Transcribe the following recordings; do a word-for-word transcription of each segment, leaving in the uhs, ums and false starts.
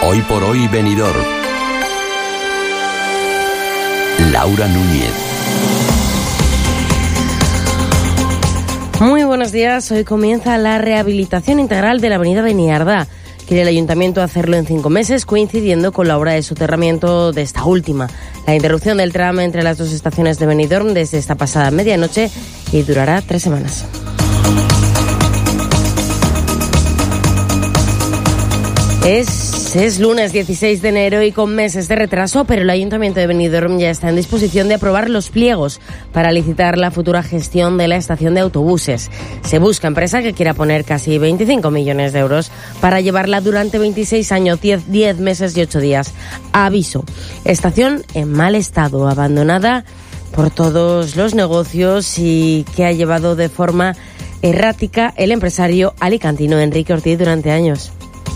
Hoy por hoy Benidorm. Laura Núñez. Muy buenos días. Hoy comienza la rehabilitación integral de la avenida Beniardá. Quiere el Ayuntamiento hacerlo en cinco meses, coincidiendo con la obra de soterramiento de esta última. La interrupción del tramo entre las dos estaciones de Benidorm desde esta pasada medianoche y durará tres semanas. Es, es lunes dieciséis de enero y con meses de retraso, pero el Ayuntamiento de Benidorm ya está en disposición de aprobar los pliegos para licitar la futura gestión de la estación de autobuses. Se busca empresa que quiera poner casi veinticinco millones de euros para llevarla durante veintiséis años, diez meses y ocho días. Aviso: estación en mal estado, abandonada por todos los negocios y que ha llevado de forma errática el empresario alicantino Enrique Ortiz durante años.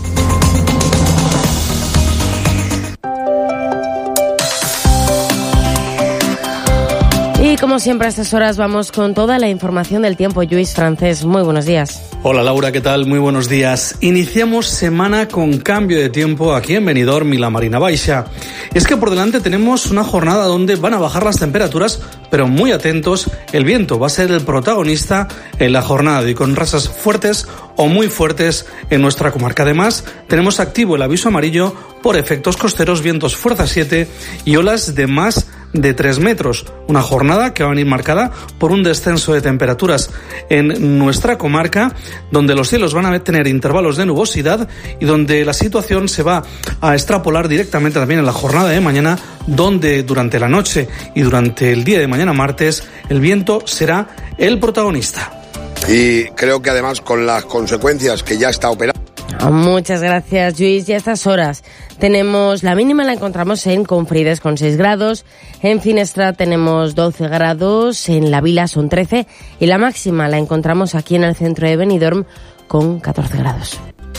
Y como siempre a estas horas vamos con toda la información del tiempo. Lluís Francés, muy buenos días. Hola Laura, ¿qué tal? Muy buenos días. Iniciamos semana con cambio de tiempo aquí en Benidorm y la Marina Baixa. Es que por delante tenemos una jornada donde van a bajar las temperaturas, pero muy atentos, el viento va a ser el protagonista en la jornada y con rachas fuertes o muy fuertes en nuestra comarca. Además, tenemos activo el aviso amarillo por efectos costeros, vientos fuerza siete y olas de más de tres metros. Una jornada que va a venir marcada por un descenso de temperaturas en nuestra comarca, donde los cielos van a tener intervalos de nubosidad y donde la situación se va a extrapolar directamente también en la jornada de mañana, donde durante la noche y durante el día de mañana martes el viento será el protagonista. Y creo que además con las consecuencias que ya está operando. Muchas gracias, Lluís. Y a estas horas tenemos la mínima, la encontramos en Confrides con seis grados, en Finestra tenemos doce grados, en La Vila son trece y la máxima la encontramos aquí en el centro de Benidorm con catorce grados.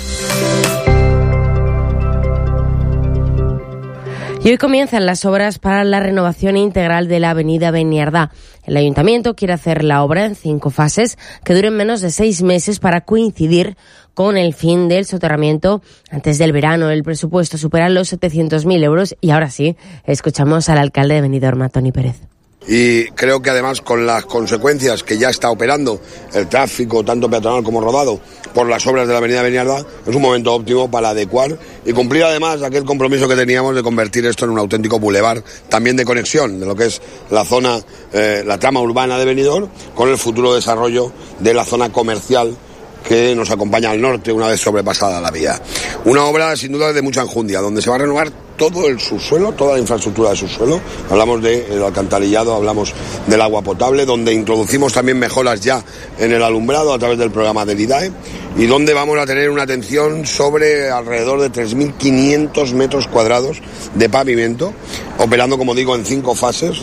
Y hoy comienzan las obras para la renovación integral de la avenida Beniardá. El Ayuntamiento quiere hacer la obra en cinco fases que duren menos de seis meses para coincidir con el fin del soterramiento antes del verano. El presupuesto supera los setecientos mil euros y ahora sí, escuchamos al alcalde de Benidorm, Toni Pérez. Y creo que además con las consecuencias que ya está operando el tráfico, tanto peatonal como rodado, por las obras de la avenida Beniardá, es un momento óptimo para adecuar y cumplir además aquel compromiso que teníamos de convertir esto en un auténtico bulevar, también de conexión de lo que es la zona, eh, la trama urbana de Benidorm, con el futuro desarrollo de la zona comercial que nos acompaña al norte una vez sobrepasada la vía. Una obra sin duda de mucha enjundia, donde se va a renovar todo el subsuelo, toda la infraestructura de subsuelo. Hablamos del alcantarillado, hablamos del agua potable, donde introducimos también mejoras ya en el alumbrado a través del programa del I D A E y donde vamos a tener una atención sobre alrededor de tres mil quinientos metros cuadrados de pavimento, operando, como digo, en cinco fases.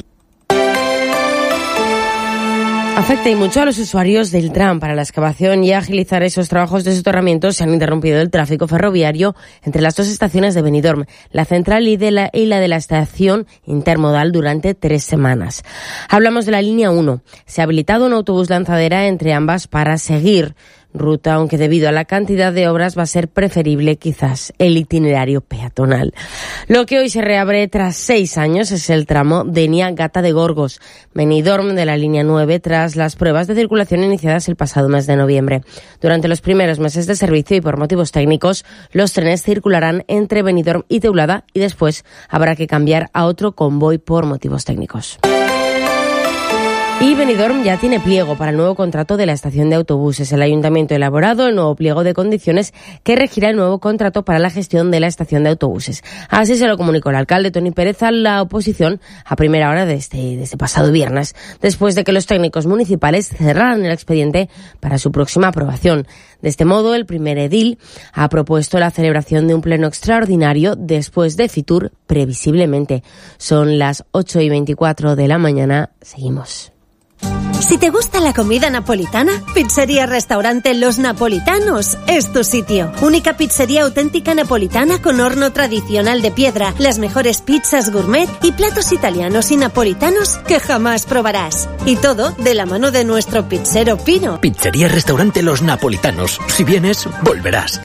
Afecta y mucho a los usuarios del tram. Para la excavación y agilizar esos trabajos de soterramiento se han interrumpido el tráfico ferroviario entre las dos estaciones de Benidorm, la central y, de la, y la de la estación intermodal durante tres semanas. Hablamos de la línea uno. Se ha habilitado un autobús lanzadera entre ambas para seguir ruta, aunque debido a la cantidad de obras va a ser preferible quizás el itinerario peatonal. Lo que hoy se reabre tras seis años es el tramo Denia-Gata de Gorgos, Benidorm de la línea nueve, tras las pruebas de circulación iniciadas el pasado mes de noviembre. Durante los primeros meses de servicio y por motivos técnicos, los trenes circularán entre Benidorm y Teulada y después habrá que cambiar a otro convoy por motivos técnicos. Y Benidorm ya tiene pliego para el nuevo contrato de la estación de autobuses. El Ayuntamiento ha elaborado el nuevo pliego de condiciones que regirá el nuevo contrato para la gestión de la estación de autobuses. Así se lo comunicó el alcalde Toni Pérez a la oposición a primera hora de este, de este pasado viernes, después de que los técnicos municipales cerraran el expediente para su próxima aprobación. De este modo, el primer edil ha propuesto la celebración de un pleno extraordinario después de Fitur, previsiblemente. Son las ocho y veinticuatro de la mañana. Seguimos. Si te gusta la comida napolitana, Pizzería Restaurante Los Napolitanos es tu sitio. Única pizzería auténtica napolitana con horno tradicional de piedra, las mejores pizzas gourmet y platos italianos y napolitanos que jamás probarás. Y todo de la mano de nuestro pizzero Pino. Pizzería Restaurante Los Napolitanos. Si vienes, volverás.